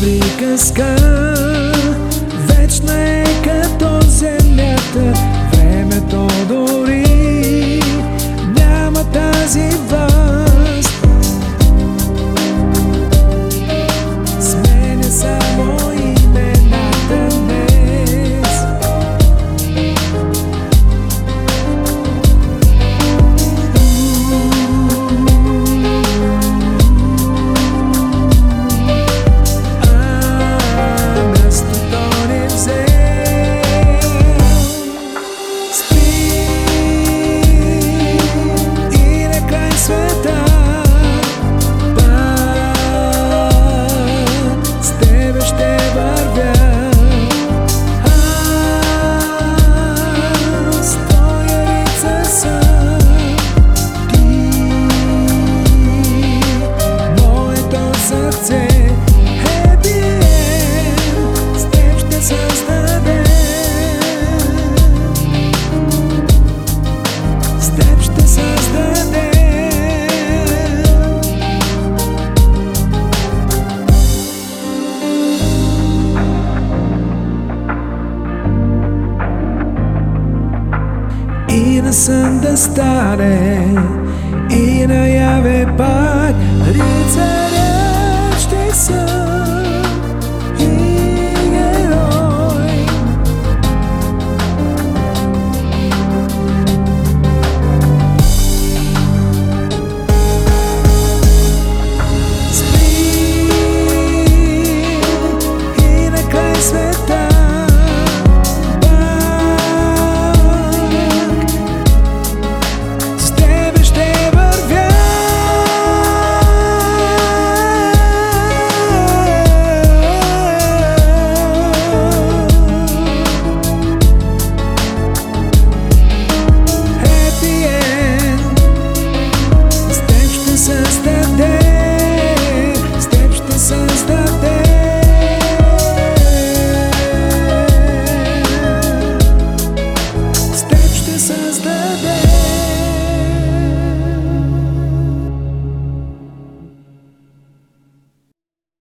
приказка, вечна е като земята, времето дори няма тази власт. Сменя само имената днес. Мястото ни взе. Спи и на край света пак с тебе ще вървя. Аз твоя рицар съм, ти моето сърце. С теб ще създадем, с теб ще създадем. И на сън да стане, и наяве пак